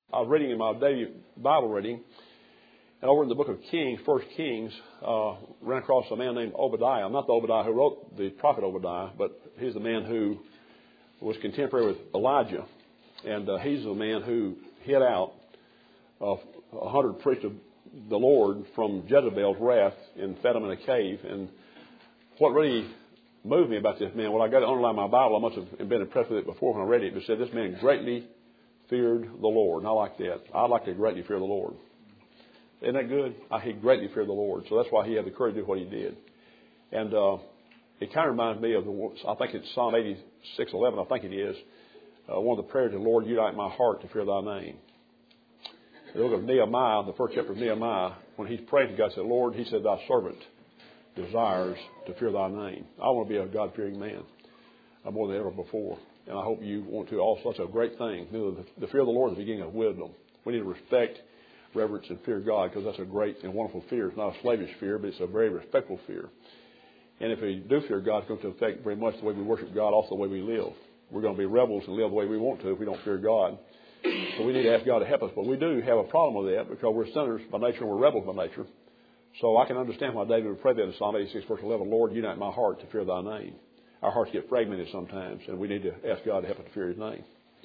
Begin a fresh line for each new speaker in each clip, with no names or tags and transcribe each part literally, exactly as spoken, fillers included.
I was reading in my daily Bible reading, and over in the book of Kings, First Kings, uh, ran across a man named Obadiah. Not the Obadiah who wrote the prophet Obadiah, but he's the man who was contemporary with Elijah. And uh, he's the man who hid out uh, a hundred priests of the Lord from Jezebel's wrath and fed them in a cave. And what really moved me about this man, well, I got to underline my Bible. I must have been impressed with it before when I read it. It said this man greatly feared the Lord. And I like that. I like to greatly fear the Lord. Isn't that good? I he greatly feared the Lord. So that's why he had the courage to do what he did. And uh, it kind of reminds me of, the, I think it's Psalm eighty-six eleven, I think it is. Uh, one of the prayers of the Lord, unite my heart to fear thy name. The book of Nehemiah, the first chapter of Nehemiah, when he's praying to God, said, Lord, he said, thy servant desires to fear thy name. I want to be a God-fearing man uh, more than ever before. And I hope you want to also. That's a great thing. You know, the, the fear of the Lord is the beginning of wisdom. We need to respect, reverence, and fear God, because that's a great and wonderful fear. It's not a slavish fear, but it's a very respectful fear. And if we do fear God, it's going to affect very much the way we worship God, also the way we live. We're going to be rebels and live the way we want to if we don't fear God. So we need to ask God to help us. But we do have a problem with that because we're sinners by nature and we're rebels by nature. So I can understand why David would pray that in Psalm eighty-six, verse eleven, Lord, unite my heart to fear thy name. Our hearts get fragmented sometimes, and we need to ask God to help us to fear his name.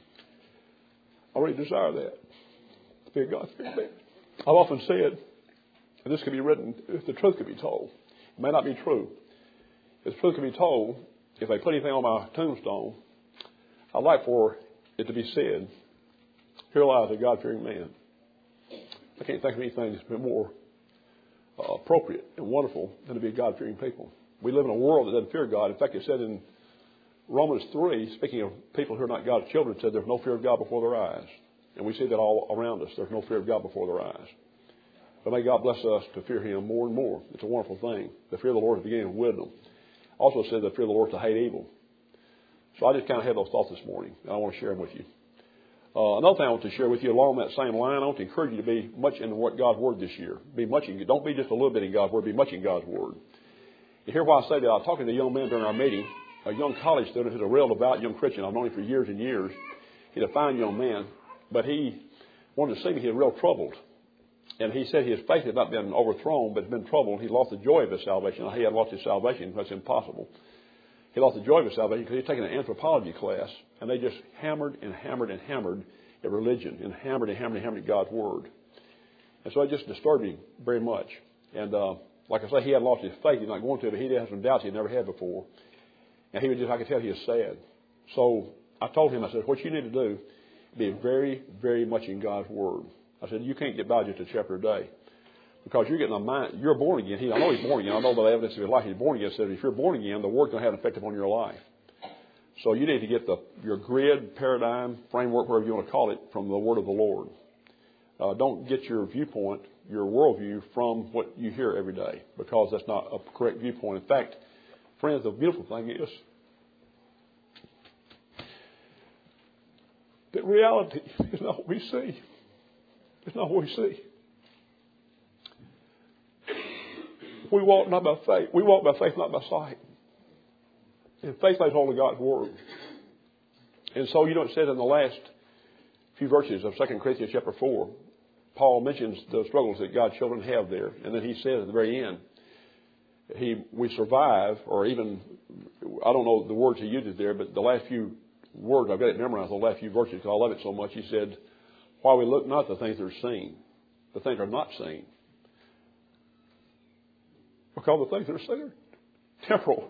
I really desire that. To fear God, to fear him. I've often said, and this could be written, if the truth could be told. It may not be true. If the truth could be told, if they put anything on my tombstone, I'd like for it to be said, here lies a God-fearing man. I can't think of anything that's been more uh, appropriate and wonderful than to be a God-fearing people. We live in a world that doesn't fear God. In fact, it said in Romans three, speaking of people who are not God's children, it said there's no fear of God before their eyes. And we see that all around us. There's no fear of God before their eyes. But may God bless us to fear him more and more. It's a wonderful thing. The fear of the Lord is the beginning of wisdom. Also said the fear of the Lord is to hate evil. So I just kind of had those thoughts this morning, and I want to share them with you. Uh, another thing I want to share with you along that same line, I want to encourage you to be much in what God's Word this year. Be much in, don't be just a little bit in God's Word, be much in God's Word. You hear why I say that? I was talking to a young man during our meeting, a young college student who's a real devout young Christian. I've known him for years and years. He's a fine young man, but he wanted to see me. He was real troubled. And he said his faith had not been overthrown, but had been troubled. He lost the joy of his salvation. He had lost his salvation. That's impossible. He lost the joy of his salvation because he's taken an anthropology class, and they just hammered and hammered and hammered at religion and hammered and hammered and hammered at God's Word. And so it just disturbed him very much. And uh, like I say, he had lost his faith. He's not going to, but he had some doubts he'd never had before. And he was just, I could tell he was sad. So I told him, I said, what you need to do, be very, very much in God's Word. I said, you can't get by just a chapter a day. Because you're getting a mind, you're born again. He, I know he's born again. I know by the evidence of his life he's born again. Says if you're born again, the Word's going to have an effect upon your life. So you need to get the your grid, paradigm, framework, whatever you want to call it, from the Word of the Lord. Uh, don't get your viewpoint, your worldview, from what you hear every day, because that's not a correct viewpoint. In fact, friends, the beautiful thing is that reality is not what we see. It's not what we see. We walk not by faith. We walk by faith, not by sight. And faith lays hold of God's Word. And so, you know, it said in the last few verses of Second Corinthians chapter four, Paul mentions the struggles that God's children have there. And then he says at the very end, he we survive, or even, I don't know the words he uses there, but the last few words, I've got it memorized, the last few verses, because I love it so much. He said, while we look not at the things that are seen, the things that are not seen. Because the things that are seen are temporal.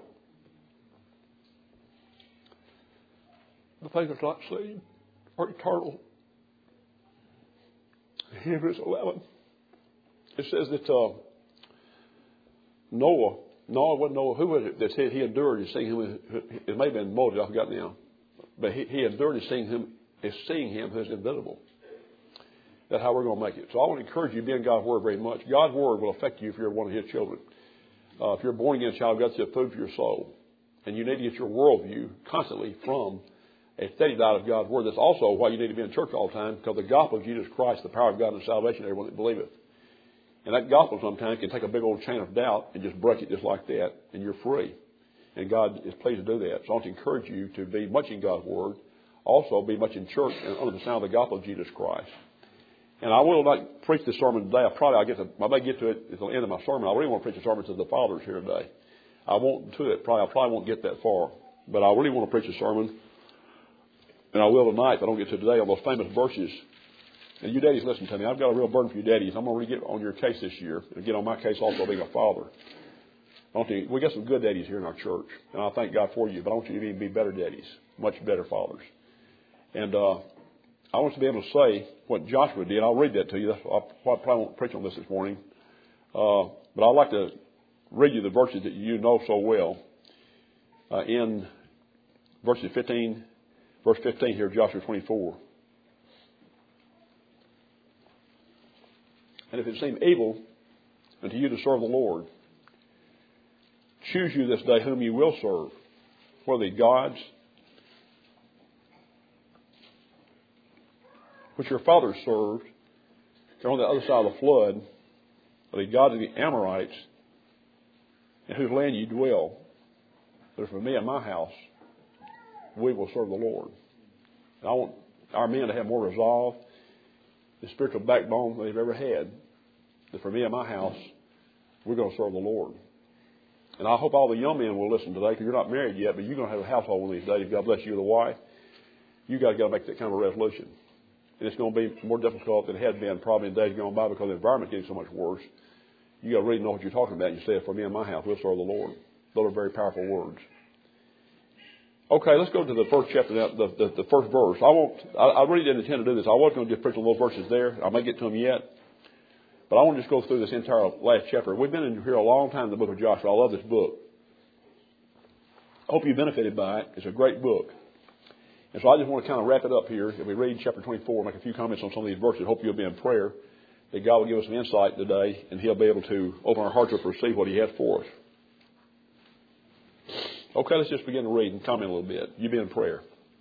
The things that are not seen are eternal. Hebrews eleven. It says that uh, Noah, Noah wasn't Noah, who was it that said he endured and seeing him? It may have been Moses, I forgot now. But he, he endured and seeing him, is seeing him who is invisible. That's how we're going to make it. So I want to encourage you to be in God's Word very much. God's Word will affect you if you're one of His children. Uh, if you're a born again child, God's got food for your soul. And you need to get your worldview constantly from a steady diet of God's Word. That's also why you need to be in church all the time, because the gospel of Jesus Christ, the power of God and salvation, everyone that believeth. And that gospel sometimes can take a big old chain of doubt and just break it just like that, and you're free. And God is pleased to do that. So I want to encourage you to be much in God's Word. Also be much in church and under the sound of the gospel of Jesus Christ. And I will not preach this sermon today. I probably I'll get to, I may get to it at the end of my sermon. I really want to preach a sermon to the fathers here today. I won't to it. Probably I probably won't get that far, but I really want to preach a sermon, and I will tonight. If I don't get to today on those famous verses. And you daddies, listen to me. I've got a real burden for you daddies. I'm going to really get on your case this year and get on my case also being a father. I want you, we got some good daddies here in our church, and I thank God for you. But I want you to even be better daddies, much better fathers. And uh, I want to be able to say what Joshua did. I'll read that to you. That's, I probably won't preach on this this morning. Uh, but I'd like to read you the verses that you know so well. Uh, in verses fifteen, verse fifteen here, Joshua twenty-four. And if it seem evil unto you to serve the Lord, choose you this day whom you will serve, whether the gods which your fathers served, they're on the other side of the flood, or the gods of the Amorites, in whose land you dwell. But for me and my house, we will serve the Lord. And I want our men to have more resolve, the spiritual backbone they've ever had. That for me and my house, we're going to serve the Lord. And I hope all the young men will listen today, because you're not married yet, but you're going to have a household one of these days. God bless you, the wife. You guys got to make that kind of a resolution. And it's going to be more difficult than it had been probably in days gone by because the environment's getting so much worse. You got to really know what you're talking about. You say, for me and my house, we'll serve the Lord. Those are very powerful words. Okay, let's go to the first chapter, the, the, the first verse. I won't. I, I really didn't intend to do this. I wasn't going to just preach on those verses there. I may get to them yet. But I want to just go through this entire last chapter. We've been in here a long time in the book of Joshua. I love this book. I hope you benefited by it. It's a great book. And so I just want to kind of wrap it up here. If we read chapter twenty-four, make a few comments on some of these verses. Hope you'll be in prayer that God will give us some insight today, and He'll be able to open our hearts up to receive what He has for us. Okay, let's just begin to read and comment a little bit. You be in prayer.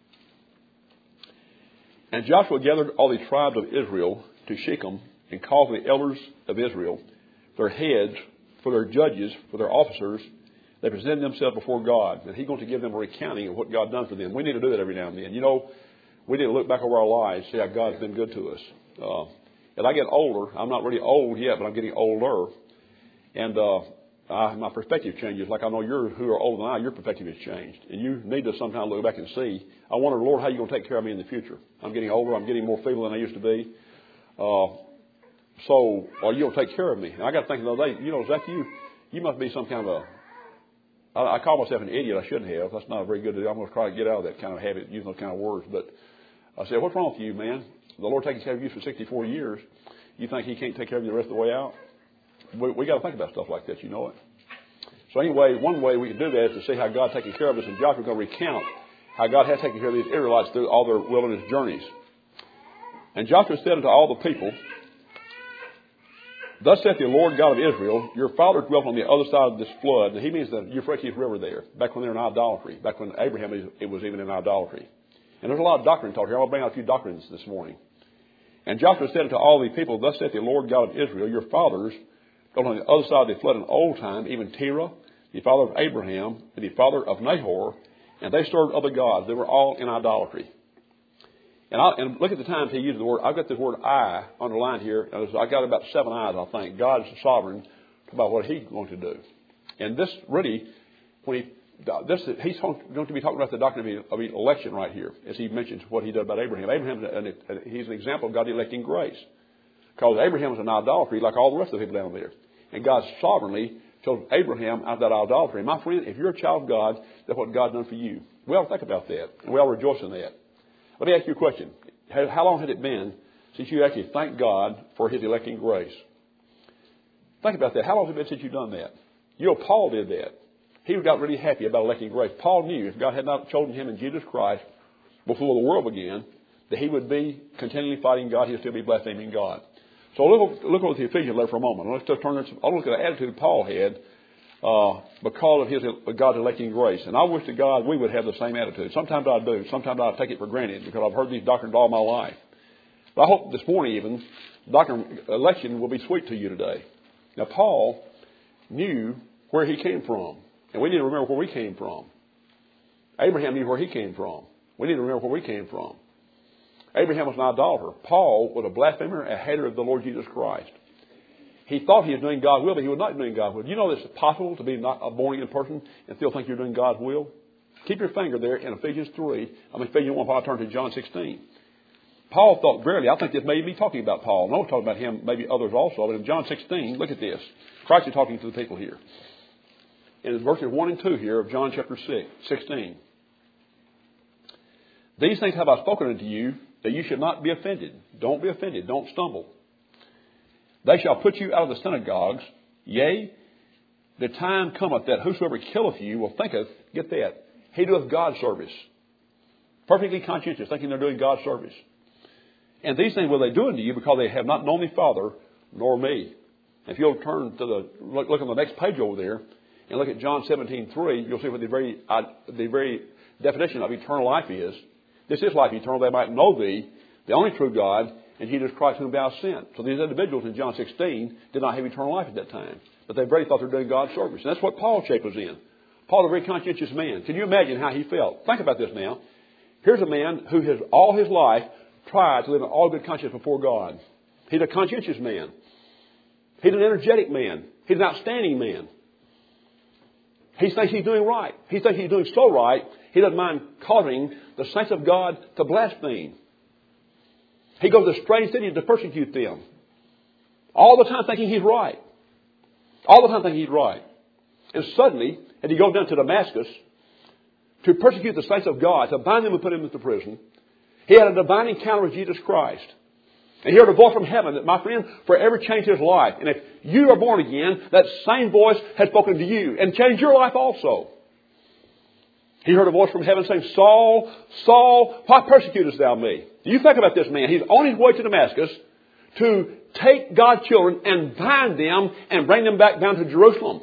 And Joshua gathered all the tribes of Israel to Shechem, and called the elders of Israel, their heads, for their judges, for their officers. They presented themselves before God, and He's going to give them a recounting of what God done for them. We need to do that every now and then. You know, we need to look back over our lives, see how God's been good to us. Uh, as I get older, I'm not really old yet, but I'm getting older, and uh, I, my perspective changes. Like I know you're who are older than I, your perspective has changed, and you need to sometimes look back and see. I wonder, Lord, how are you going to take care of me in the future? I'm getting older. I'm getting more feeble than I used to be. Uh, So, are you going to take care of me? And I got to think the other day, you know, Zach, you, you must be some kind of a, I, I call myself an idiot. I shouldn't have. That's not a very good deal. I'm going to try to get out of that kind of habit, using those kind of words. But I said, what's wrong with you, man? The Lord taking care of you for sixty-four years. You think He can't take care of you the rest of the way out? We, we got to think about stuff like that, you know it. So anyway, one way we can do that is to see how God's taking care of us. And Joshua's going to recount how God has taken care of these Israelites through all their wilderness journeys. And Joshua said unto all the people, Thus saith the Lord God of Israel, your fathers dwelt on the other side of this flood. And he means the Euphrates River there, back when they were in idolatry, back when Abraham it was even in idolatry. And there's a lot of doctrine taught here. I'm going to bring out a few doctrines this morning. And Joshua said unto all the people, Thus saith the Lord God of Israel, your fathers dwelt on the other side of the flood in old time, even Terah, the father of Abraham, and the father of Nahor, and they served other gods. They were all in idolatry. And, I, and look at the times he used the word. I've got this word I underlined here. I got about seven I's, I think. God's sovereign about what He's going to do. And this really, when he, this, he's going to be talking about the doctrine of election right here, as he mentions what He did about Abraham. Abraham, he's an example of God electing grace. Because Abraham was in idolatry like all the rest of the people down there. And God sovereignly chose Abraham out of that idolatry. My friend, if you're a child of God, that's what God's done for you. We ought to think about that. And we ought to rejoice in that. Let me ask you a question. How long had it been since you actually thanked God for His electing grace? Think about that. How long has it been since you've done that? You know, Paul did that. He got really happy about electing grace. Paul knew if God had not chosen him in Jesus Christ before the world began, that he would be continually fighting God. He'd still be blaspheming God. So look, look over the Ephesians letter for a moment. Let's just turn. I'll look at the attitude Paul had uh, because of his God's electing grace. And I wish to God we would have the same attitude. Sometimes I do. Sometimes I take it for granted because I've heard these doctrines all my life. But I hope this morning even, doctrine election will be sweet to you today. Now, Paul knew where he came from. And we need to remember where we came from. Abraham knew where he came from. We need to remember where we came from. Abraham was an idolater. Paul was a blasphemer, a hater of the Lord Jesus Christ. He thought he was doing God's will, but he was not doing God's will. Do you know that it's possible to be not a born-again person and still think you're doing God's will? Keep your finger there in Ephesians three. I mean, Ephesians one, while I turn to John sixteen. Paul thought, verily, I think this may be talking about Paul. No, talking about him, maybe others also. But in John sixteen, look at this. Christ is talking to the people here. In verses one and two here of John chapter six, sixteen. These things have I spoken unto you, that you should not be offended. Don't be offended. Don't stumble. They shall put you out of the synagogues. Yea, the time cometh that whosoever killeth you will thinketh, get that, he doeth God's service. Perfectly conscientious, thinking they're doing God's service. And these things will they do unto you because they have not known the Father nor me. If you'll turn to the, look, look on the next page over there and look at John seventeen three, you'll see what the very, uh, the very definition of eternal life is. This is life eternal, they might know thee, the only true God, and Jesus Christ whom thou hast sent. So these individuals in John sixteen did not have eternal life at that time. But they very thought they were doing God's service. And that's what Paul's shape was in. Paul, a very conscientious man. Can you imagine how he felt? Think about this now. Here's a man who has all his life tried to live in all good conscience before God. He's a conscientious man. He's an energetic man. He's an outstanding man. He thinks he's doing right. He thinks he's doing so right, he doesn't mind causing the saints of God to blaspheme. He goes to strange cities to persecute them. All the time thinking he's right. All the time thinking he's right. And suddenly, as he goes down to Damascus to persecute the saints of God, to bind them and put them into prison, he had a divine encounter with Jesus Christ. And he heard a voice from heaven that, my friend, forever changed his life. And if you are born again, that same voice has spoken to you and changed your life also. He heard a voice from heaven saying, Saul, Saul, why persecutest thou me? Do you think about this man? He's on his way to Damascus to take God's children and bind them and bring them back down to Jerusalem.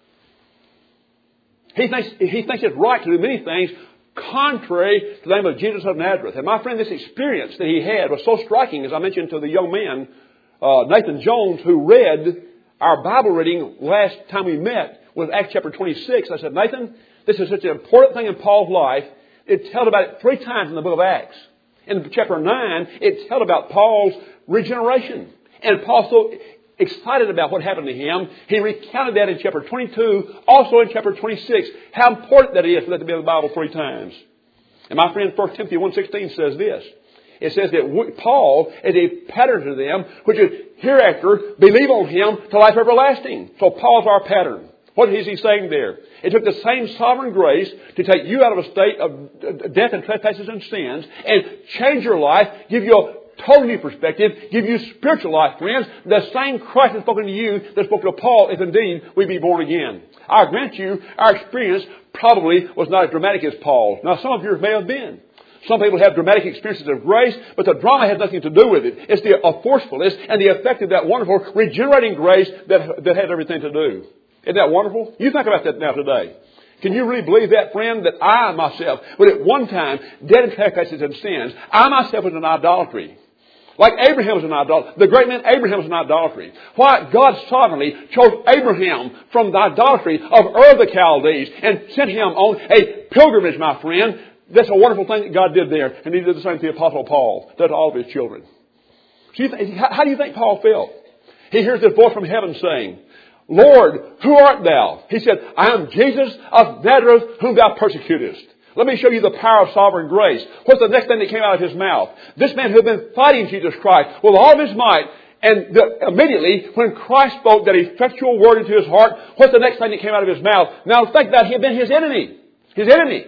He thinks, he thinks it's right to do many things contrary to the name of Jesus of Nazareth. And my friend, this experience that he had was so striking, as I mentioned to the young man, uh, Nathan Jones, who read our Bible reading last time we met with Acts chapter twenty-six. I said, Nathan, this is such an important thing in Paul's life. It tells about it three times in the book of Acts. In chapter nine, it tells about Paul's regeneration. And Paul's so excited about what happened to him, he recounted that in chapter twenty-two, also in chapter twenty-six, how important that is for that to be in the Bible three times. And my friend, First Timothy one sixteen says this. It says that Paul is a pattern to them, which is hereafter believe on him to life everlasting. So Paul's our pattern. What is he saying there? It took the same sovereign grace to take you out of a state of death and trespasses and sins and change your life, give you a total new perspective, give you spiritual life, friends. The same Christ has spoken to you that spoke to Paul if indeed we be born again. I grant you, our experience probably was not as dramatic as Paul's. Now, some of yours may have been. Some people have dramatic experiences of grace, but the drama has nothing to do with it. It's the uh, forcefulness and the effect of that wonderful regenerating grace that, that had everything to do. Isn't that wonderful? You think about that now today. Can you really believe that, friend, that I myself, when at one time dead in trespasses and sins, I myself was in idolatry. Like Abraham was an idolater. The great man Abraham was an idolatry. Why? God sovereignly chose Abraham from the idolatry of Ur of the Chaldees and sent him on a pilgrimage, my friend. That's a wonderful thing that God did there. And he did the same to the Apostle Paul. Did to all of his children. So you th- how do you think Paul felt? He hears this voice from heaven saying, Lord, who art thou? He said, I am Jesus of Nazareth, whom thou persecutest. Let me show you the power of sovereign grace. What's the next thing that came out of his mouth? This man who had been fighting Jesus Christ with all of his might, and the, immediately when Christ spoke that effectual word into his heart, what's the next thing that came out of his mouth? Now think that he had been his enemy. His enemy.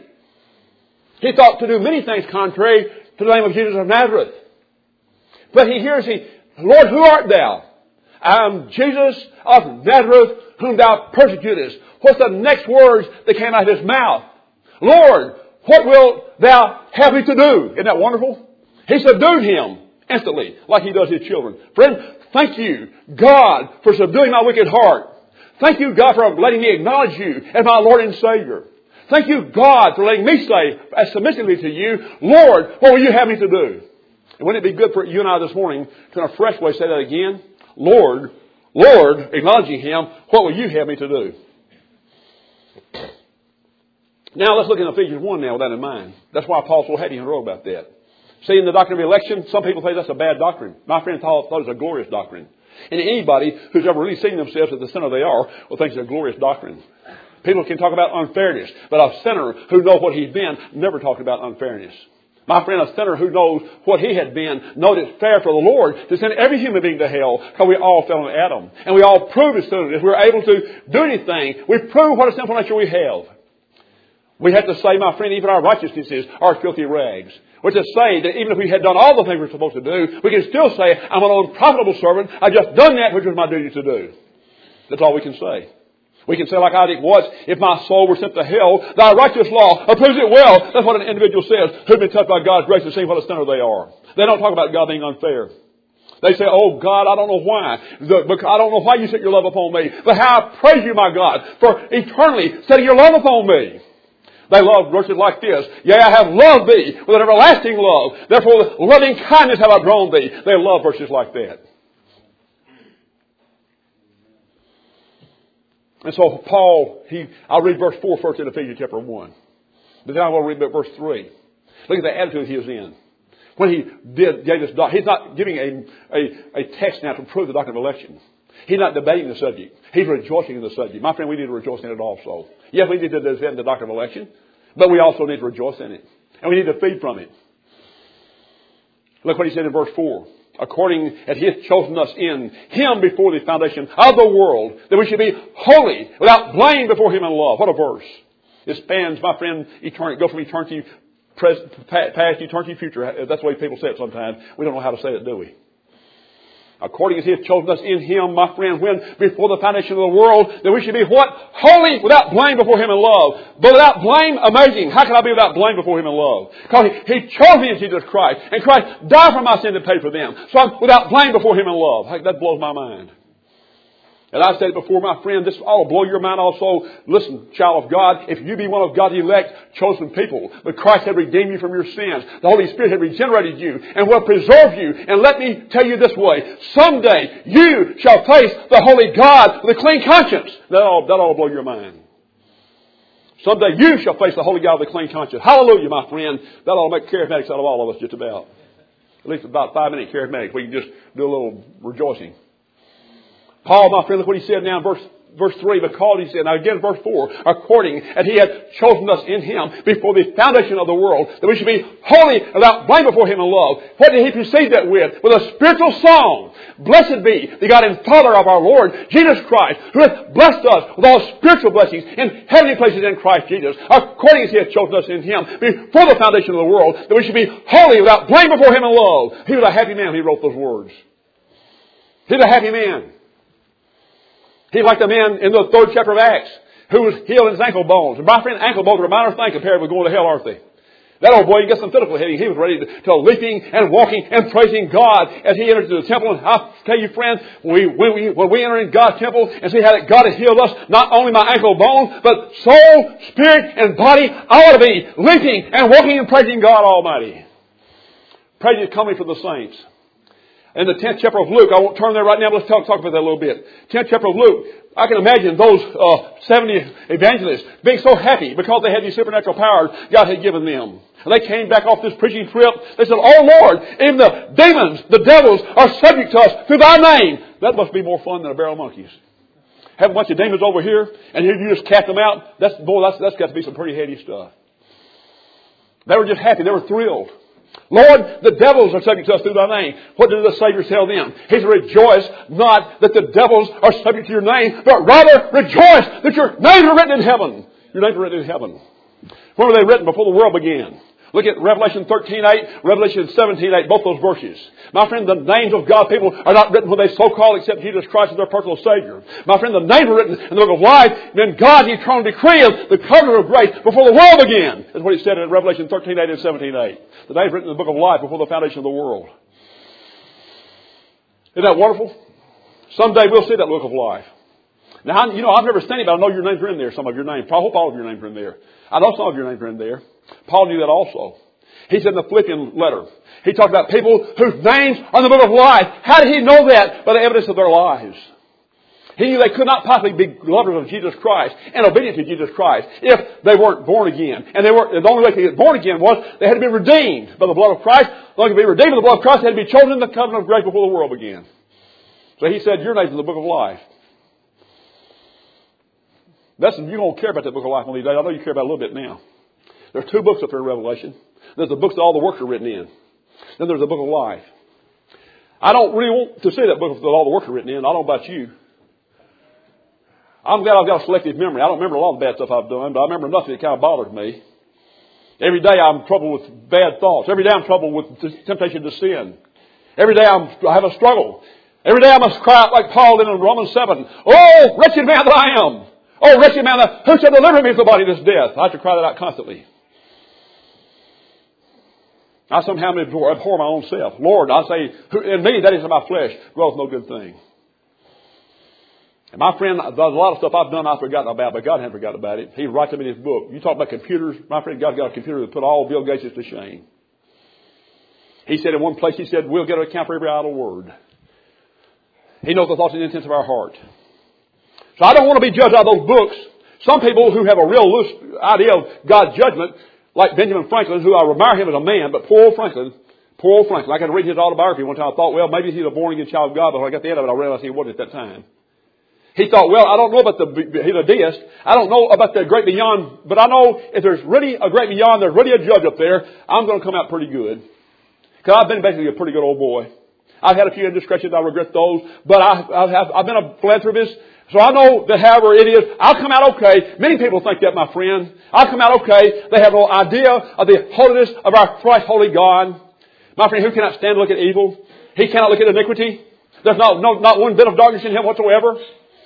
He thought to do many things contrary to the name of Jesus of Nazareth. But he hears, he, Lord, who art thou? I am Jesus of Nazareth, whom thou persecutest. What's the next words that came out of his mouth? Lord, what wilt thou have me to do? Isn't that wonderful? He subdued him instantly, like he does his children. Friend, thank you, God, for subduing my wicked heart. Thank you, God, for letting me acknowledge you as my Lord and Savior. Thank you, God, for letting me say, as submissively to you, Lord, what will you have me to do? And wouldn't it be good for you and I this morning to in a fresh way say that again? Lord, Lord, acknowledging him, what will you have me to do? Now let's look at Ephesians one now with that in mind. That's why Paul's so happy and wrote about that. See, in the doctrine of election, some people say that's a bad doctrine. My friend thought, thought it was a glorious doctrine. And anybody who's ever really seen themselves at the center they are will think it's a glorious doctrine. People can talk about unfairness, but a sinner who knows what he's been never talked about unfairness. My friend, a sinner who knows what he had been, knows it's fair for the Lord to send every human being to hell because we all fell in Adam. And we all prove as soon as we're able to do anything, we prove what a sinful nature we have. We have to say, my friend, even our righteousnesses are filthy rags. Which is to say that even if we had done all the things we're supposed to do, we can still say, I'm an unprofitable servant. I've just done that which was my duty to do. That's all we can say. We can say like Isaac was, if my soul were sent to hell, thy righteous law approves it well. That's what an individual says who've been touched by God's grace and seen what a sinner they are. They don't talk about God being unfair. They say, oh God, I don't know why. I don't know why you set your love upon me. But how I praise you, my God, for eternally setting your love upon me. They love verses like this. Yea, I have loved thee with an everlasting love. Therefore, with loving kindness have I drawn thee. They love verses like that. And so Paul, he, I'll read verse four first in Ephesians chapter one. But then I will read verse three. Look at the attitude he was in. When he did, gave this, he's not giving a, a, a text now to prove the doctrine of election. He's not debating the subject. He's rejoicing in the subject. My friend, we need to rejoice in it also. Yes, we need to defend the doctrine of election, but we also need to rejoice in it. And we need to feed from it. Look what he said in verse four. According as he has chosen us in him before the foundation of the world, that we should be holy, without blame before him in love. What a verse. It spans, my friend, eternity. Go from eternity present, past, eternity, future. That's the way people say it sometimes. We don't know how to say it, do we? According as he has chosen us in him, my friend, when before the foundation of the world, that we should be what? Holy, without blame before him in love. But without blame, amazing. How can I be without blame before him in love? Because he, he chose me in Jesus Christ. And Christ died for my sin and paid for them. So I'm without blame before him in love. That blows my mind. And I've said it before, my friend, this ought to blow your mind also. Listen, child of God, if you be one of God's elect, chosen people, but Christ had redeemed you from your sins. The Holy Spirit had regenerated you and will preserve you. And let me tell you this way, someday you shall face the Holy God with a clean conscience. That ought, that ought to blow your mind. Someday you shall face the Holy God with a clean conscience. Hallelujah, my friend. That ought to make charismatics out of all of us just about. At least about five minute charismatics. We can just do a little rejoicing. Paul, my friend, look what he said now in verse, verse three. Because he said, now again verse four, according as he had chosen us in him before the foundation of the world, that we should be holy without blame before him in love. What did he precede that with? With a spiritual song. Blessed be the God and Father of our Lord Jesus Christ, who hath blessed us with all spiritual blessings in heavenly places in Christ Jesus, according as he hath chosen us in him before the foundation of the world, that we should be holy without blame before him in love. He was a happy man when he wrote those words. He's a happy man. He's like the man in the third chapter of Acts who was healed in his ankle bones. And my friend, ankle bones are a minor thing compared with going to hell, aren't they? That old boy, you get some physical hitting. He was ready to, to leaping and walking and praising God as he entered into the temple. And I'll tell you, friend, when we, when we, when we enter in God's temple and see how that God has healed us, not only my ankle bone, but soul, spirit, and body, I ought to be leaping and walking and praising God Almighty. Praise is coming from the saints. In the tenth chapter of Luke, I won't turn there right now, but let's talk, talk about that a little bit. tenth chapter of Luke, I can imagine those uh, seventy evangelists being so happy because they had these supernatural powers God had given them. And they came back off this preaching trip. They said, oh Lord, even the demons, the devils are subject to us through thy name. That must be more fun than a barrel of monkeys. Have a bunch of demons over here and you just cast them out. That's, boy, that's, that's got to be some pretty heady stuff. They were just happy. They were thrilled. Lord, the devils are subject to us through thy name. What did the Savior tell them? He said, rejoice not that the devils are subject to your name, but rather rejoice that your names are written in heaven. Your names are written in heaven. When were they written? Before the world began. Look at Revelation thirteen eight, Revelation seventeen eight, both those verses. My friend, the names of God's people are not written when they so-called accept Jesus Christ as their personal Savior. My friend, the names are written in the book of life, then God, the eternal decree of the covenant of grace before the world began. That's what he said in Revelation thirteen eight and seventeen eight. The names written in the book of life before the foundation of the world. Isn't that wonderful? Someday we'll see that book of life. Now, you know, I've never studied, but I know your names are in there, some of your names. I hope all of your names are in there. I know some of your names are in there. Paul knew that also. He said in the Philippian letter, he talked about people whose names are in the book of life. How did he know that? By the evidence of their lives. He knew they could not possibly be lovers of Jesus Christ and obedient to Jesus Christ if they weren't born again. And they were, the only way to get born again was they had to be redeemed by the blood of Christ. The only way to be redeemed by the blood of Christ, they had to be chosen in the covenant of grace before the world began. So he said, your name's in the book of life. Listen, you don't care about that book of life one of these days. I know you care about it a little bit now. There's two books up there in Revelation. There's the books that all the works are written in. Then there's the book of life. I don't really want to see that book that all the works are written in. I don't know about you. I'm glad I've got a selective memory. I don't remember a lot of the bad stuff I've done, but I remember nothing that kind of bothers me. Every day I'm troubled with bad thoughts. Every day I'm troubled with temptation to sin. Every day I'm, I have a struggle. Every day I must cry out like Paul did in Romans seven. Oh, wretched man that I am. Oh, wretched man that, who shall deliver me from the body of this death? I have to cry that out constantly. I somehow abhor, abhor my own self. Lord, I say, in me, that is in my flesh, groweth no good thing. And my friend, there's a lot of stuff I've done I've forgotten about, but God hasn't forgotten about it. He writes them in His book. You talk about computers, my friend, God's got a computer that put all Bill Gates to shame. He said in one place, He said, we'll get an account for every idle word. He knows the thoughts and intents of our heart. So I don't want to be judged out of those books. Some people who have a real loose idea of God's judgment, like Benjamin Franklin, who I admire him as a man, but poor old Franklin, poor old Franklin. I could read his autobiography one time. I thought, well, maybe he's a born-again child of God, but when I got to the end of it, I realized he wasn't at that time. He thought, well, I don't know about the, he's a deist. I don't know about the great beyond, but I know if there's really a great beyond, there's really a judge up there, I'm going to come out pretty good. Because I've been basically a pretty good old boy. I've had a few indiscretions, I regret those, but I, I have, I've been a philanthropist, so I know that however it is, I'll come out okay. Many people think that, my friend. I'll come out okay. They have no idea of the holiness of our Christ holy God. My friend, who cannot stand to look at evil? He cannot look at iniquity. There's not, no, not one bit of darkness in Him whatsoever.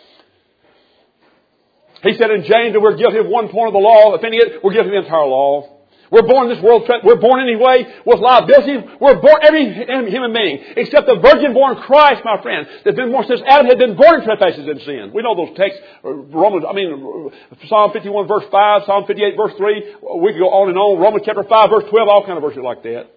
He said in James that we're guilty of one point of the law. If any, we're guilty of the entire law. We're born in this world, we're born anyway with liability. We're born, every human being, except the virgin-born Christ, my friend, that's been born since Adam had been born in trespasses and sin. We know those texts, Romans, I mean, Psalm fifty-one verse five, Psalm fifty-eight verse three. We could go on and on. Romans chapter five verse twelve, all kind of verses like that.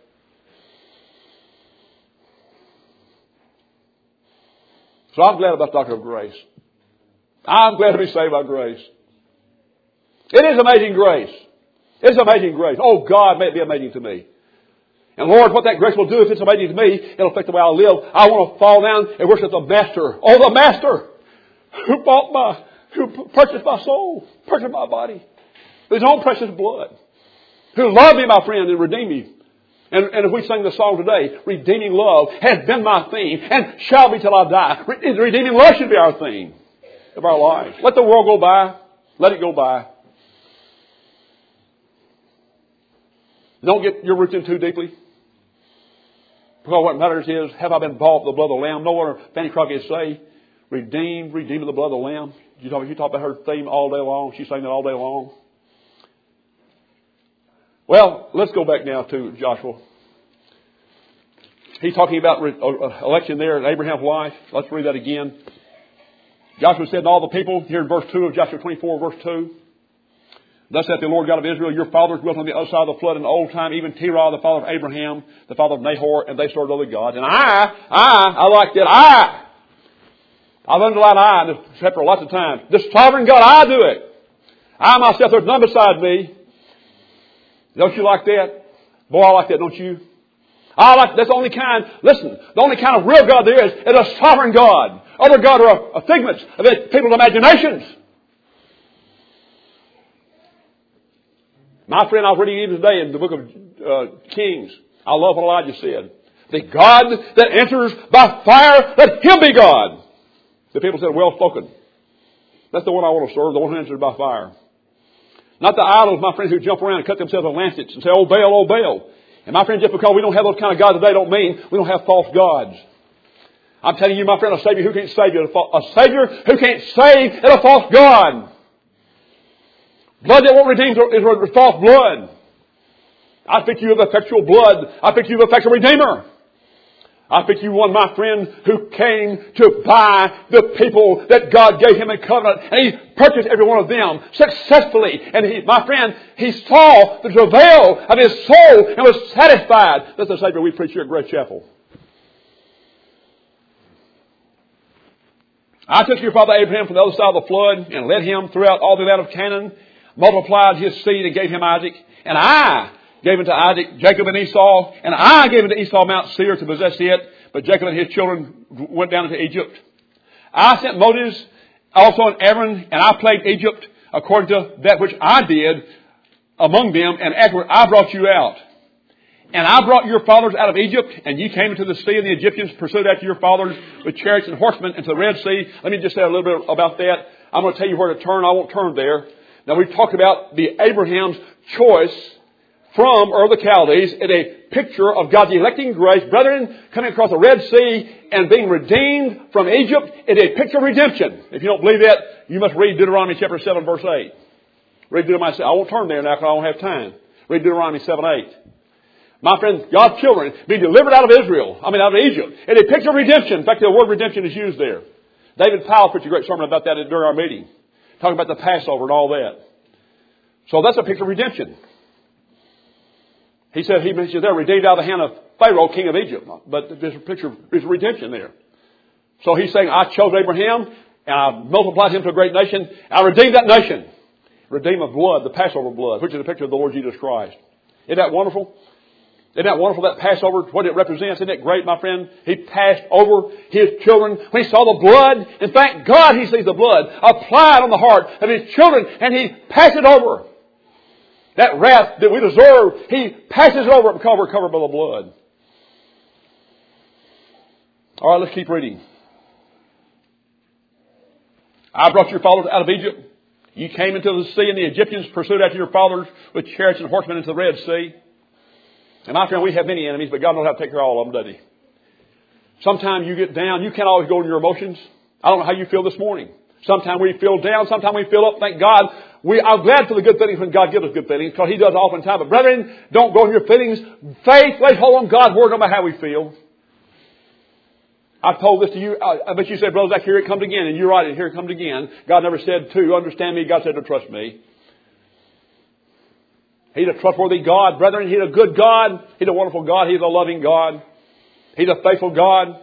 So I'm glad about the doctrine of grace. I'm glad to be saved by grace. It is amazing grace. It's amazing grace. Oh God, may it be amazing to me. And Lord, what that grace will do if it's amazing to me, it'll affect the way I live. I want to fall down and worship the Master. Oh, the Master who bought my, who purchased my soul, purchased my body with His own precious blood. Who loved me, my friend, and redeemed me. And, and if we sing the song today, redeeming love has been my theme and shall be till I die. Redeeming love should be our theme of our lives. Let the world go by. Let it go by. Don't get your roots in too deeply. Because what matters is, have I been bought with the blood of the Lamb? No wonder Fanny Crockett say, redeemed, redeemed with the blood of the Lamb. You talk, you talk about her theme all day long. She sang that all day long. Well, let's go back now to Joshua. He's talking about election there in Abraham's life. Let's read that again. Joshua said to all the people, here in verse two of Joshua twenty-four, verse two, thus saith the Lord God of Israel, your fathers dwelt on the other side of the flood in the old time, even Terah, the father of Abraham, the father of Nahor, and they served other gods. And I, I, I like that, I, I've underlined I in this chapter lots of times. This sovereign God, I do it. I myself, there's none beside me. Don't you like that? Boy, I like that, don't you? I like, that's the only kind, listen, the only kind of real God there is, is a sovereign God. Other gods are a figments of people's imaginations. My friend, I was reading even today in the book of uh, Kings. I love what Elijah said. The God that enters by fire, let Him be God. The people said, well spoken. That's the one I want to serve, the one who enters by fire. Not the idols, my friends, who jump around and cut themselves with lancets and say, oh Baal, oh Baal. And my friend, just because we don't have those kind of gods today don't mean we don't have false gods. I'm telling you, my friend, a Savior who can't save you, a Savior who can't save is a false God. Blood that won't redeem is false blood. I think you have effectual blood. I think you have effectual Redeemer. I think you one, my friend, who came to buy the people that God gave Him in covenant. And He purchased every one of them successfully. And he, my friend, He saw the travail of His soul and was satisfied. That's the Savior we preach here at Grace Chapel. I took your father Abraham from the other side of the flood and led him throughout all the land of Canaan, multiplied his seed and gave him Isaac. And I gave unto Isaac Jacob and Esau, and I gave unto Esau Mount Seir to possess it. But Jacob and his children went down into Egypt. I sent Moses also and Aaron, and I plagued Egypt according to that which I did among them, and afterward I brought you out. And I brought your fathers out of Egypt, and you came into the sea, and the Egyptians pursued after your fathers with chariots and horsemen into the Red Sea. Let me just say a little bit about that. I'm going to tell you where to turn. I won't turn there. Now, we've talked about the Abraham's choice from Ur of the Chaldees in a picture of God's electing grace. Brethren, coming across the Red Sea and being redeemed from Egypt is a picture of redemption. If you don't believe that, you must read Deuteronomy chapter seven, verse eight. Read Deuteronomy seven. I won't turn there now because I don't have time. Read Deuteronomy seven, eight. My friends, God's children being delivered out of Israel, I mean out of Egypt. It's a picture of redemption. In fact, the word redemption is used there. David Powell preached a great sermon about that during our meeting. Talking about the Passover and all that. So that's a picture of redemption. He said, he mentions there, redeemed out of the hand of Pharaoh, king of Egypt. But there's a picture of redemption there. So he's saying, I chose Abraham, and I multiplied him to a great nation. I redeemed that nation. Redeemed of blood, the Passover blood, which is a picture of the Lord Jesus Christ. Isn't that wonderful? Isn't that wonderful, that Passover, what it represents? Isn't it great, my friend? He passed over his children when he saw the blood. In fact, God, he sees the blood applied on the heart of his children, and he passed it over. That wrath that we deserve, he passes it over because we're covered by the blood. All right, let's keep reading. I brought your fathers out of Egypt. You came into the sea, and the Egyptians pursued after your fathers with chariots and horsemen into the Red Sea. And my friend, we have many enemies, but God knows how to take care of all of them, doesn't he? Sometimes you get down. You can't always go in your emotions. I don't know how you feel this morning. Sometimes we feel down. Sometimes we feel up. Thank God. We are glad for the good feelings when God gives us good feelings, because he does oftentimes. But brethren, don't go in your feelings. Faith, let's hold on God's word no matter how we feel. I've told this to you. I bet you say, Brother Zach, here it comes again. And you're right, here it comes again. God never said to understand me. God said to trust me. He's a trustworthy God. Brethren, he's a good God. He's a wonderful God. He's a loving God. He's a faithful God.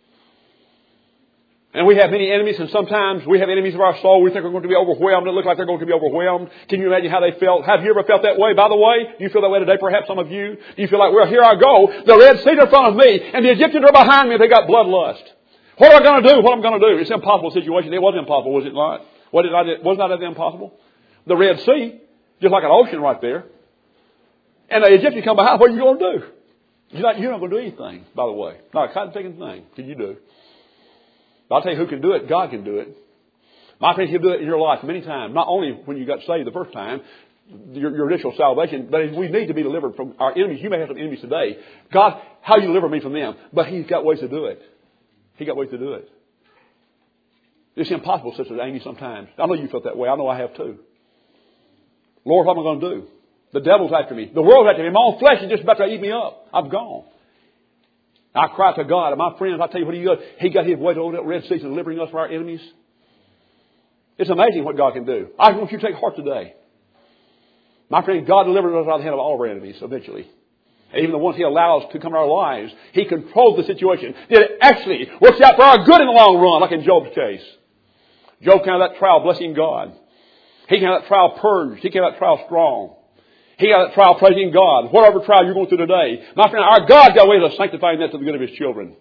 And we have many enemies, and sometimes we have enemies of our soul. We think we're going to be overwhelmed. It looks like they're going to be overwhelmed. Can you imagine how they felt? Have you ever felt that way? By the way, do you feel that way today? Perhaps some of you. Do you feel like, well, here I go. The Red Sea in front of me, and the Egyptians are behind me. They got bloodlust. What am I going to do? What am I going to do? It's an impossible situation. It was impossible, was it not? Was it not, was not that impossible? The Red Sea, just like an ocean right there. And the Egyptians come behind. What are you going to do? You're not, you're not going to do anything, by the way. Not a cotton-picking thing. Can you do? But I'll tell you who can do it. God can do it. My friend, he'll do it in your life many times. Not only when you got saved the first time, your, your initial salvation, but we need to be delivered from our enemies. You may have some enemies today. God, how you deliver me from them? But he's got ways to do it. He got ways to do it. It's impossible, Sister Amy, sometimes. I know you felt that way. I know I have too. Lord, what am I going to do? The devil's after me. The world's after me. My own flesh is just about to eat me up. I'm gone. I cry to God. And my friends, I tell you what he got. He got his way to that Red Sea and delivering us from our enemies. It's amazing what God can do. I want you to take heart today. My friend, God delivered us out of the hand of all of our enemies eventually. And even the ones he allows to come in our lives, he controls the situation. It actually works out for our good in the long run, like in Job's case. Job came out of that trial blessing God. He came out of that trial purged. He came out of that trial strong. He got that trial praising God. Whatever trial you're going through today. My friend, our God got ways of sanctifying that to the good of his children.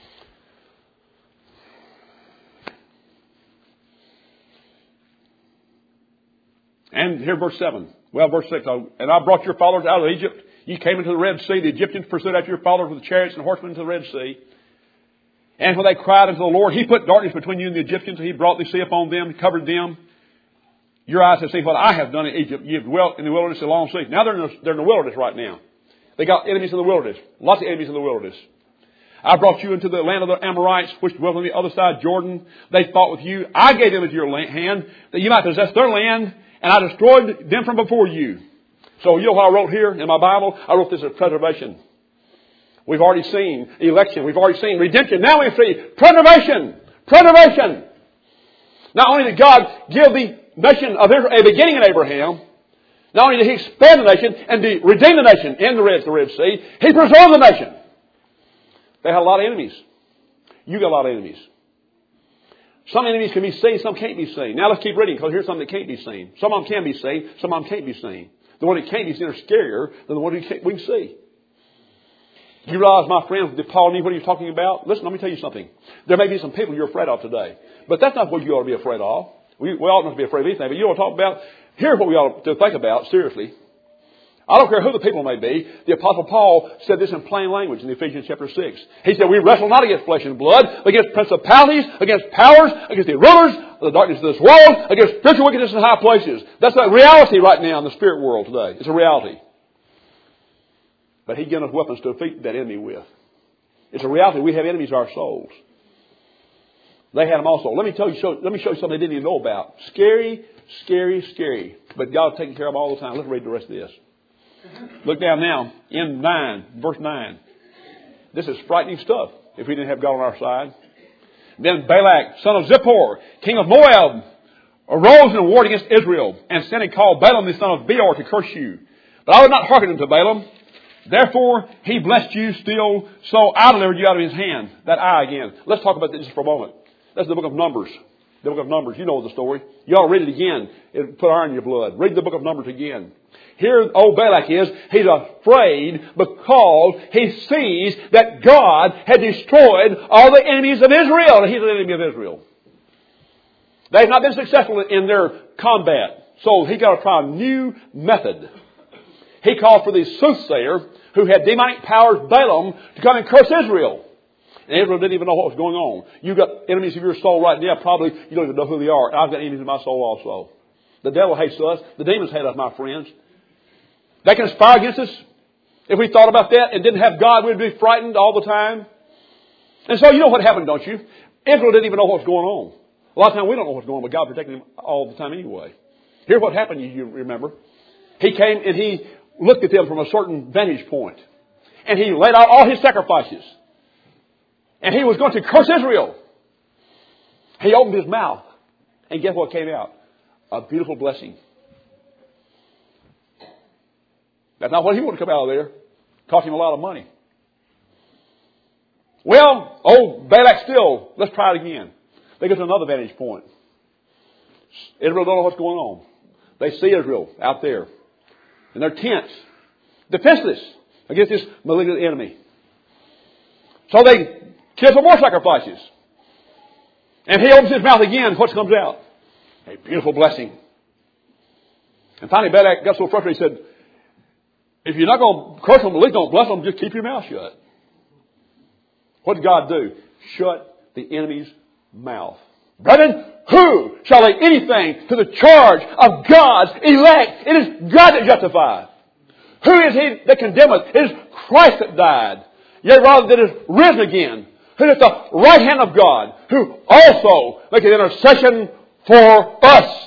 And here verse seven. Well, verse six. And I brought your fathers out of Egypt. You came into the Red Sea. The Egyptians pursued after your fathers with chariots and horsemen into the Red Sea. And when they cried unto the Lord, he put darkness between you and the Egyptians. And he brought the sea upon them, covered them. Your eyes have seen what I have done in Egypt. You have dwelt in the wilderness a long sea. Now they're in, the, they're in the wilderness right now. They got enemies in the wilderness. Lots of enemies in the wilderness. I brought you into the land of the Amorites, which dwelt on the other side of Jordan. They fought with you. I gave them into your hand, that you might possess their land, and I destroyed them from before you. So you know what I wrote here in my Bible? I wrote this as preservation. We've already seen election. We've already seen redemption. Now we see preservation. Preservation. Not only did God give the nation of Israel a beginning in Abraham, not only did he expand the nation and redeem the nation in the Red, the Red Sea, he preserved the nation. They had a lot of enemies. You got a lot of enemies. Some enemies can be seen, some can't be seen. Now let's keep reading, because here's something that can't be seen. Some of them can be seen, some of them can't be seen. The one that can't be seen are scarier than the one we can, we can see. You realize, my friends, that Paul knew what he was talking about? Listen, let me tell you something. There may be some people you're afraid of today. But that's not what you ought to be afraid of. We, we ought not to be afraid of anything. But you ought to talk about, here's what we ought to think about, seriously. I don't care who the people may be. The Apostle Paul said this in plain language in Ephesians chapter six. He said, we wrestle not against flesh and blood, but against principalities, against powers, against the rulers of the darkness of this world, against spiritual wickedness in high places. That's a reality right now in the spirit world today. It's a reality. But He's given us weapons to defeat that enemy with. It's a reality. We have enemies of our souls. They had them also. Let me tell you, show, let me show you something they didn't even know about. Scary, scary, scary. But God is taking care of them all the time. Let's read the rest of this. Look down now in nine, verse nine. This is frightening stuff if we didn't have God on our side. Then Balak, son of Zippor, king of Moab, arose and warred against Israel, and sent and called Balaam the son of Beor to curse you. But I would not hearken unto Balaam. Therefore he blessed you still, so I delivered you out of his hand. That I again. Let's talk about this just for a moment. That's the book of Numbers. The book of Numbers. You know the story. You ought to read it again. It'll put iron in your blood. Read the book of Numbers again. Here old Balak is, he's afraid because he sees that God had destroyed all the enemies of Israel. And he's an enemy of Israel. They've not been successful in their combat. So he got to try a new method. He called for the soothsayer who had demonic powers, Balaam, to come and curse Israel. And Israel didn't even know what was going on. You've got enemies of your soul right now. Probably you don't even know who they are. I've got enemies of my soul also. The devil hates us. The demons hate us, my friends. They conspire against us. If we thought about that and didn't have God, we'd be frightened all the time. And so you know what happened, don't you? Israel didn't even know what was going on. A lot of times we don't know what's going on, but God protected them all the time anyway. Here's what happened, you remember. He came and he looked at them from a certain vantage point. And he laid out all his sacrifices. And he was going to curse Israel. He opened his mouth. And guess what came out? A beautiful blessing. That's not what he wanted to come out of there. Cost him a lot of money. Well, old Balak still, let's try it again. They get to another vantage point. Israel don't know what's going on. They see Israel out there. In their tents. Defenseless against this malignant enemy. So they kill some more sacrifices. And he opens his mouth again. What comes out? A beautiful blessing. And finally Balak got so frustrated he said, if you're not going to curse them, at least don't bless them, just keep your mouth shut. What did God do? Shut the enemy's mouth. Brethren, who shall lay anything to the charge of God's elect? It is God that justifies. Who is he that condemneth? It is Christ that died. Yet rather that is risen again. Who is at the right hand of God. Who also maketh intercession for us.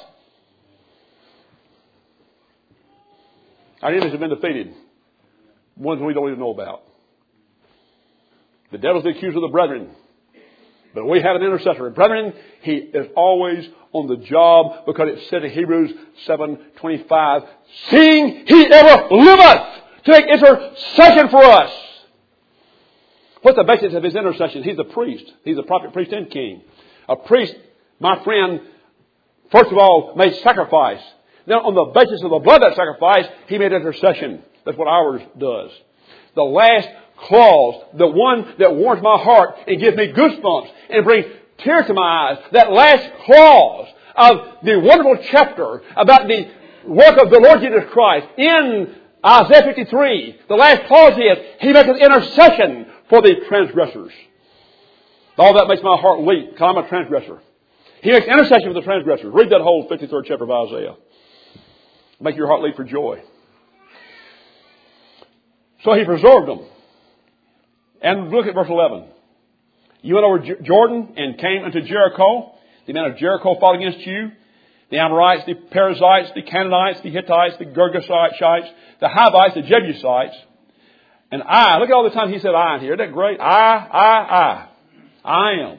Our enemies have been defeated. Ones we don't even know about. The devil's the accuser of the brethren. But we have an intercessor. And brethren, he is always on the job because it said in Hebrews seven twenty-five, seeing he ever liveth to make intercession for us. What's the basis of his intercession? He's a priest. He's a prophet, priest, and king. A priest, my friend, first of all, made sacrifice. Then on the basis of the blood of that sacrifice, he made intercession. That's what ours does. The last clause, the one that warms my heart and gives me goosebumps and brings tears to my eyes, that last clause of the wonderful chapter about the work of the Lord Jesus Christ in Isaiah fifty-three, the last clause is, he makes an intercession for the transgressors. All that makes my heart leap because I'm a transgressor. He makes intercession for the transgressors. Read that whole fifty-third chapter of Isaiah. Make your heart leap for joy. So he preserved them. And look at verse eleven. You went over Jordan and came unto Jericho. The men of Jericho fought against you. The Amorites, the Perizzites, the Canaanites, the Hittites, the Girgashites, the Hivites, the Jebusites. And I, look at all the time he said I in here. Isn't that great? I, I, I. I am.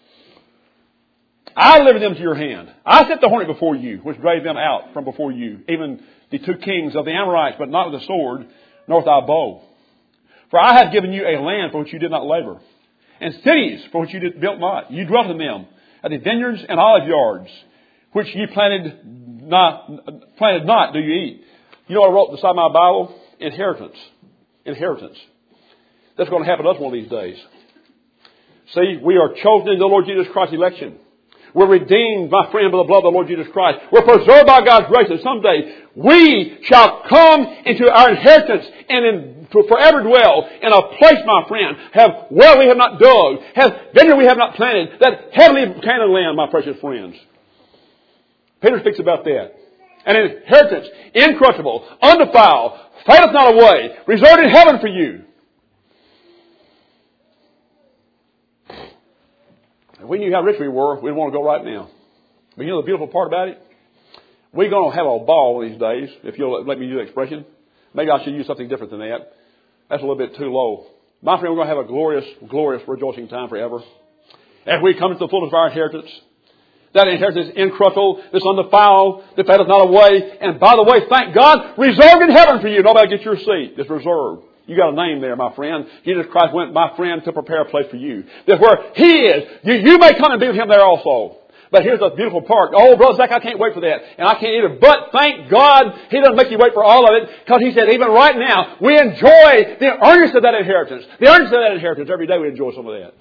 I delivered them to your hand. I set the hornet before you, which drave them out from before you. Even the two kings of the Amorites, but not with a sword, nor with thy bow. For I have given you a land for which you did not labor, and cities for which you did, built not. You dwelt in them, at the vineyards and olive yards, which ye planted not, planted not, do you eat. You know what I wrote beside my Bible? Inheritance. Inheritance. That's going to happen to us one of these days. See, we are chosen in the Lord Jesus Christ's election. We're redeemed, my friend, by the blood of the Lord Jesus Christ. We're preserved by God's grace. And someday we shall come into our inheritance and in, to forever dwell in a place, my friend, have well we have not dug, have vineyard we have not planted, that heavenly Canaan land, my precious friends. Peter speaks about that. An inheritance, incorruptible, undefiled, fadeth not away, reserved in heaven for you. If we knew how rich we were, we'd want to go right now. But you know the beautiful part about it? We're going to have a ball these days, if you'll let me use the expression. Maybe I should use something different than that. That's a little bit too low. My friend, we're going to have a glorious, glorious rejoicing time forever. As we come to the fullness of our inheritance. That inheritance is incorruptible, it's undefiled, that fadeth not away. And by the way, thank God, reserved in heaven for you. Nobody gets your seat. It's reserved. You got a name there, my friend. Jesus Christ went, my friend, to prepare a place for you. That where He is, you, you may come and be with Him there also. But here's the beautiful part. Oh, Brother Zach, I can't wait for that. And I can't either. But thank God, He doesn't make you wait for all of it. Because He said, even right now, we enjoy the earnest of that inheritance. The earnest of that inheritance. Every day we enjoy some of that.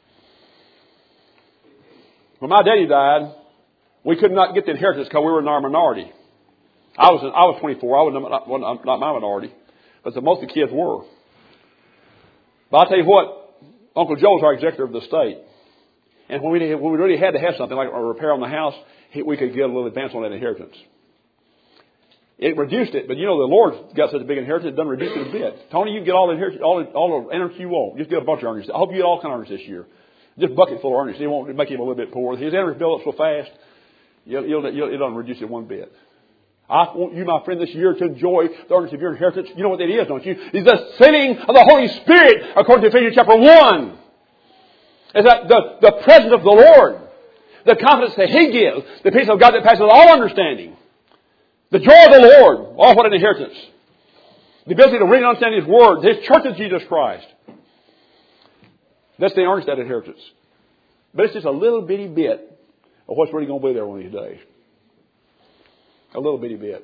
When my daddy died, we could not get the inheritance because we were in our minority. I was I was twenty-four. I was not, not, not my minority. But the, most of the kids were. But I'll tell you what, Uncle Joe's our executor of the estate. And when we, when we really had to have something like a repair on the house, he, we could get a little advance on that inheritance. It reduced it, but you know the Lord's got such a big inheritance, it doesn't reduce it a bit. Tony, you can get all the inheritance, all the, all the earnings you want. Just get a bunch of earnings. I hope you get all kind of earnings this year. Just a bucket full of earnings. It won't make him a little bit poor. His earnings build up so fast, you'll, you'll, you'll, it doesn't reduce it one bit. I want you, my friend, this year to enjoy the earnings of your inheritance. You know what that is, don't you? It's the sealing of the Holy Spirit, according to Ephesians chapter one. It's that the, the presence of the Lord, the confidence that He gives, the peace of God that passes all understanding, the joy of the Lord. Oh, what an inheritance. The ability to read and understand His Word, His church is Jesus Christ. That's the earnest of that inheritance. But it's just a little bitty bit of what's really going to be there one of these days. A little bitty bit.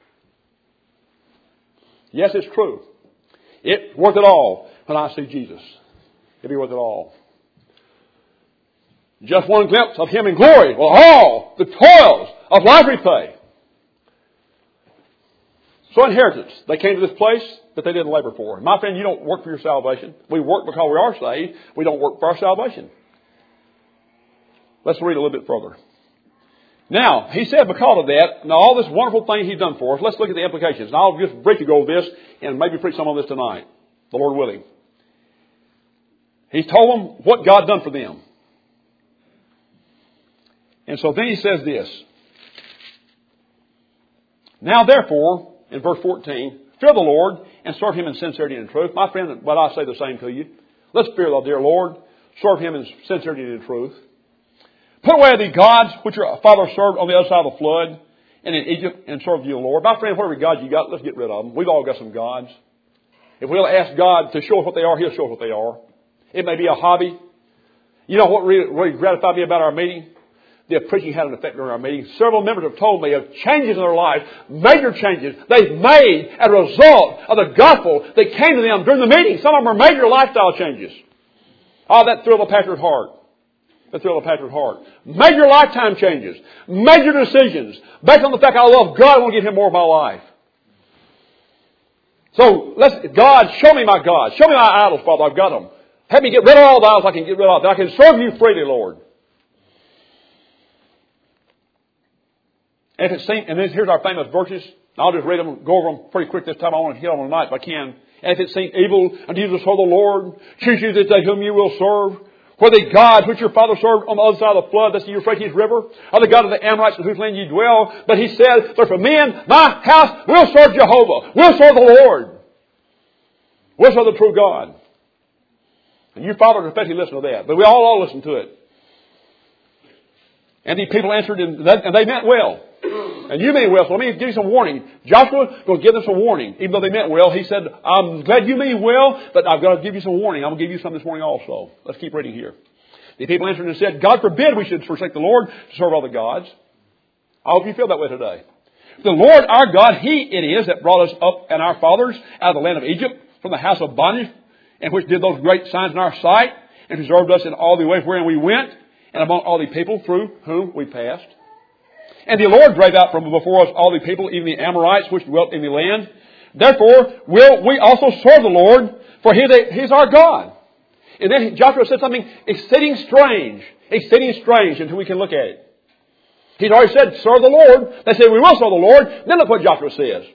Yes, it's true. It's worth it all when I see Jesus. It'll be worth it all. Just one glimpse of Him in glory will all the toils of life repay. So inheritance. They came to this place that they didn't labor for. My friend, you don't work for your salvation. We work because we are saved. We don't work for our salvation. Let's read a little bit further. Now, He said because of that, now all this wonderful thing He's done for us, let's look at the implications. And I'll just briefly go over this and maybe preach some of this tonight, the Lord willing. He's told them what God done for them. And so then He says this. Now therefore, in verse fourteen, fear the Lord and serve Him in sincerity and truth. My friend, but I say the same to you. Let's fear the dear Lord. Serve Him in sincerity and in truth. Put away the gods which your father served on the other side of the flood and in Egypt and serve you, Lord. My friend, whatever gods you got, let's get rid of them. We've all got some gods. If we'll ask God to show us what they are, He'll show us what they are. It may be a hobby. You know what really, really gratified me about our meeting? The preaching had an effect on our meeting. Several members have told me of changes in their life, major changes they've made as a result of the gospel that came to them during the meeting. Some of them are major lifestyle changes. Oh, that thrilled the pastor's heart. That thrilled the pastor's heart. Major lifetime changes. Major decisions. Based on the fact I love God, I want to give Him more of my life. So, let's, God, show me my God. Show me my idols, Father. I've got them. Help me get rid of all the idols I can get rid of. That I can serve You freely, Lord. And if it seems, and then here's our famous verses. I'll just read them, go over them pretty quick this time. I want to hit on them tonight if I can. And if it seems evil unto you to serve the Lord, choose you this day whom you will serve. For the gods which your father served on the other side of the flood, that's the Euphrates River, are the God of the Amorites in whose land you dwell. But He said, but for me and my house, we'll serve Jehovah. We'll serve the Lord. We'll serve the true God. And you fathers especially listen to that. But we all all listen to it. And the people answered, and they meant well. And you mean well, so let me give you some warning. Joshua going to give them some warning. Even though they meant well, he said, I'm glad you mean well, but I've got to give you some warning. I'm going to give you some this morning also. Let's keep reading here. The people answered and said, God forbid we should forsake the Lord to serve other gods. I hope you feel that way today. The Lord our God, He it is that brought us up and our fathers out of the land of Egypt from the house of bondage, and which did those great signs in our sight, and preserved us in all the ways wherein we went, and among all the people through whom we passed. And the Lord drave out from before us all the people, even the Amorites, which dwelt in the land. Therefore will we also serve the Lord, for He is our God. And then Joshua said something exceeding strange, exceeding strange until we can look at it. He'd already said, serve the Lord. They said, we will serve the Lord. Then look what Joshua says.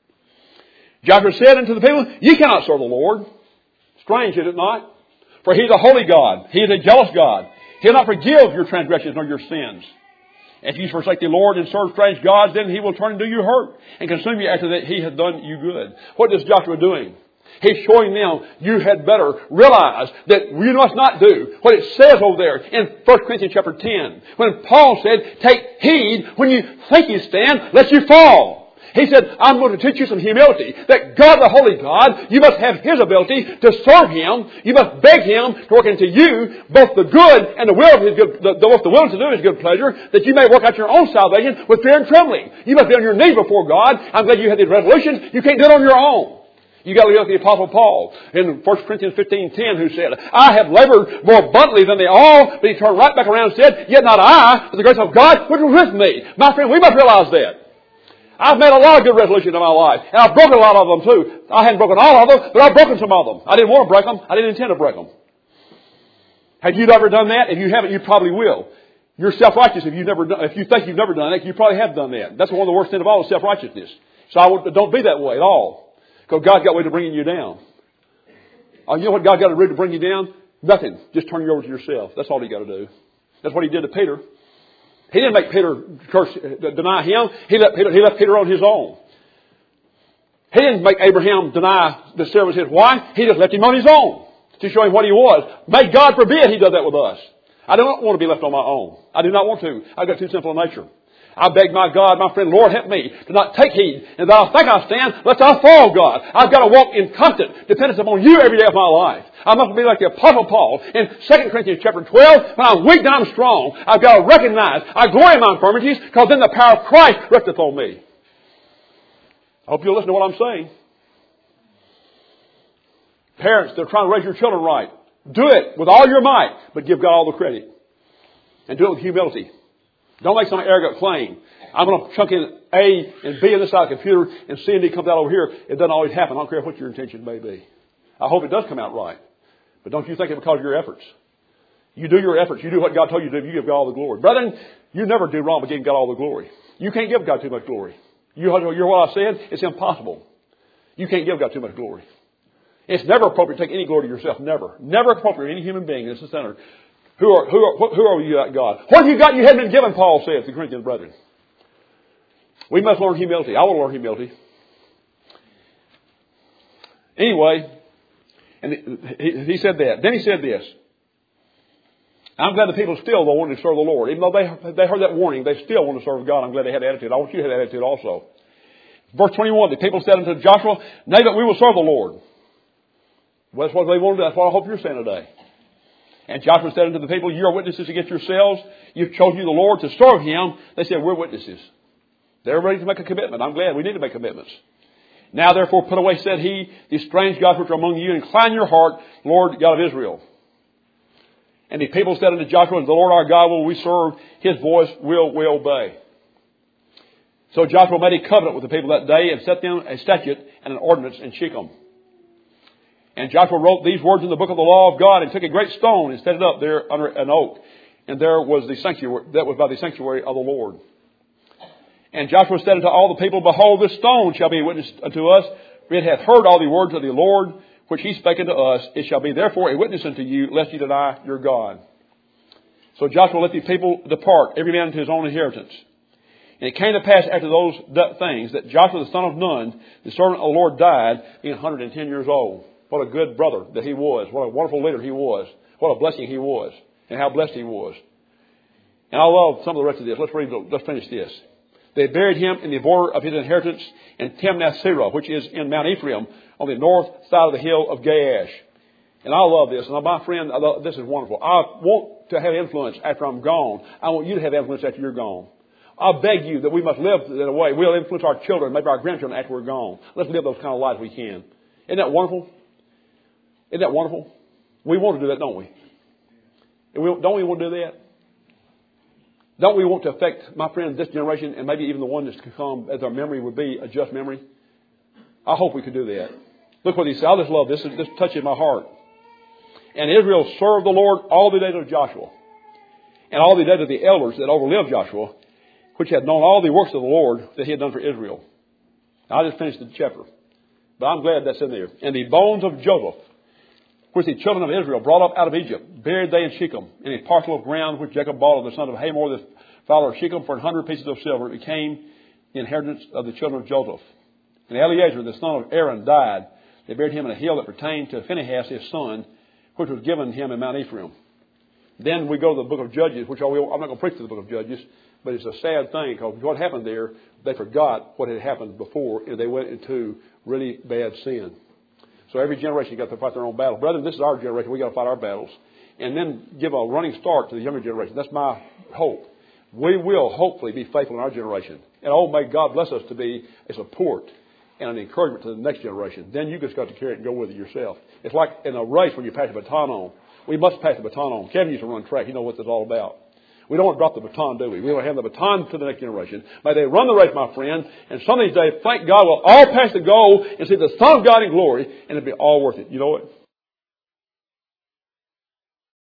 Joshua said unto the people, ye cannot serve the Lord. Strange, is it not? For He is a holy God. He is a jealous God. He'll not forgive your transgressions nor your sins. If you forsake the Lord and serve strange gods, then He will turn and do you hurt and consume you after that He has done you good. What is Joshua doing? He's showing them you had better realize that you must not do what it says over there in First Corinthians chapter ten. When Paul said, take heed when you think you stand, lest you fall. He said, I'm going to teach you some humility. That God, the Holy God, you must have His ability to serve Him. You must beg Him to work into you both the good and the will of His good, the, the, both the will to do His good pleasure, that you may work out your own salvation with fear and trembling. You must be on your knees before God. I'm glad you had these resolutions. You can't do it on your own. You got to look at the Apostle Paul in First Corinthians fifteen ten, who said, I have labored more abundantly than they all. But he turned right back around and said, yet not I, but the grace of God which was with me. My friend, we must realize that. I've made a lot of good resolutions in my life. And I've broken a lot of them too. I hadn't broken all of them, but I've broken some of them. I didn't want to break them. I didn't intend to break them. Have you ever done that? If you haven't, you probably will. You're self-righteous if you've never done, if you think you've never done that, you probably have done that. That's one of the worst things of all is self-righteousness. So I would, don't be that way at all. Because God's got a way to bring you down. Oh, you know what God got to do to bring you down? Nothing. Just turn you over to yourself. That's all He got to do. That's what He did to Peter. He didn't make Peter curse, deny Him. He let Peter, he left Peter on his own. He didn't make Abraham deny that Sarah was his wife. He just left him on his own to show him what he was. May God forbid He does that with us. I do not want to be left on my own. I do not want to. I've got too simple a nature. I beg my God, my friend, Lord, help me to not take heed. And that I think I stand, lest I fall, God. I've got to walk in constant dependence upon You every day of my life. I must be like the Apostle Paul in Second Corinthians chapter twelve. When I'm weak and I'm strong, I've got to recognize I glory in my infirmities, because then the power of Christ resteth on me. I hope you'll listen to what I'm saying. Parents, they're trying to raise your children right. Do it with all your might, but give God all the credit. And do it with humility. Don't make some arrogant claim. I'm going to chunk in A and B on this side of the computer and C and D comes out over here. It doesn't always happen. I don't care what your intention may be. I hope it does come out right. But don't you think it because of your efforts. You do your efforts. You do what God told you to do. You give God all the glory. Brethren, you never do wrong but give God all the glory. You can't give God too much glory. You hear what I said? It's impossible. You can't give God too much glory. It's never appropriate to take any glory to yourself. Never. Never appropriate to any human being that's the center. Who are, who are, who are you at God? What have you got you haven't been given, Paul says to the Corinthian brethren. We must learn humility. I want to learn humility. Anyway, and he, he said that. Then he said this. I'm glad the people still don't want to serve the Lord. Even though they, they heard that warning, they still want to serve God. I'm glad they had that attitude. I want you to have that attitude also. Verse twenty-one, the people said unto Joshua, nay, that we will serve the Lord. Well, that's what they want to do. That's what I hope you're saying today. And Joshua said unto the people, you are witnesses against yourselves. You've chosen you the Lord to serve Him. They said, we're witnesses. They're ready to make a commitment. I'm glad we need to make commitments. Now therefore put away, said he, these strange gods which are among you, and incline your heart, Lord God of Israel. And the people said unto Joshua, the Lord our God will we serve, His voice will we obey. So Joshua made a covenant with the people that day and set them a statute and an ordinance in Shechem. And Joshua wrote these words in the book of the law of God and took a great stone and set it up there under an oak. And there was the sanctuary, that was by the sanctuary of the Lord. And Joshua said unto all the people, behold, this stone shall be a witness unto us. For it hath heard all the words of the Lord, which He spake unto us. It shall be therefore a witness unto you, lest ye deny your God. So Joshua let the people depart, every man into his own inheritance. And it came to pass after those things that Joshua the son of Nun, the servant of the Lord, died, being one hundred ten years old. What a good brother that he was. What a wonderful leader he was. What a blessing he was. And how blessed he was. And I love some of the rest of this. Let's read, let's finish this. They buried him in the border of his inheritance in Timnath-Serah, which is in Mount Ephraim, on the north side of the hill of Gaash. And I love this. And my friend, I love, this is wonderful. I want to have influence after I'm gone. I want you to have influence after you're gone. I beg you that we must live in a way. We'll influence our children, maybe our grandchildren after we're gone. Let's live those kind of lives we can. Isn't that wonderful? Isn't that wonderful? We want to do that, don't we? And we don't we want to do that? Don't we want to affect, my friend, this generation and maybe even the one that's to come as our memory would be a just memory? I hope we could do that. Look what he said. I just love this. This touches my heart. And Israel served the Lord all the days of Joshua, and all the days of the elders that overlived Joshua, which had known all the works of the Lord that he had done for Israel. Now, I just finished the chapter, but I'm glad that's in there. And the bones of Joseph, which the children of Israel brought up out of Egypt, buried they in Shechem, in a parcel of ground which Jacob bought of the son of Hamor, the father of Shechem, for an hundred pieces of silver. It became the inheritance of the children of Joseph. And Eleazar, the son of Aaron, died. They buried him in a hill that pertained to Phinehas, his son, which was given him in Mount Ephraim. Then we go to the book of Judges, which I will, I'm not going to preach to the book of Judges, but it's a sad thing because what happened there, they forgot what had happened before, and they went into really bad sin. So every generation got to fight their own battle. Brethren, this is our generation. We got to fight our battles. And then give a running start to the younger generation. That's my hope. We will hopefully be faithful in our generation. And oh, may God bless us to be a support and an encouragement to the next generation. Then you just got to carry it and go with it yourself. It's like in a race when you pass the baton on. We must pass the baton on. Kevin used to run track. You know what this is all about. We don't want to drop the baton, do we? We want to hand the baton to the next generation. May they run the race, my friend. And some of these days, thank God, we'll all pass the goal and see the Son of God in glory, and it'll be all worth it. You know what?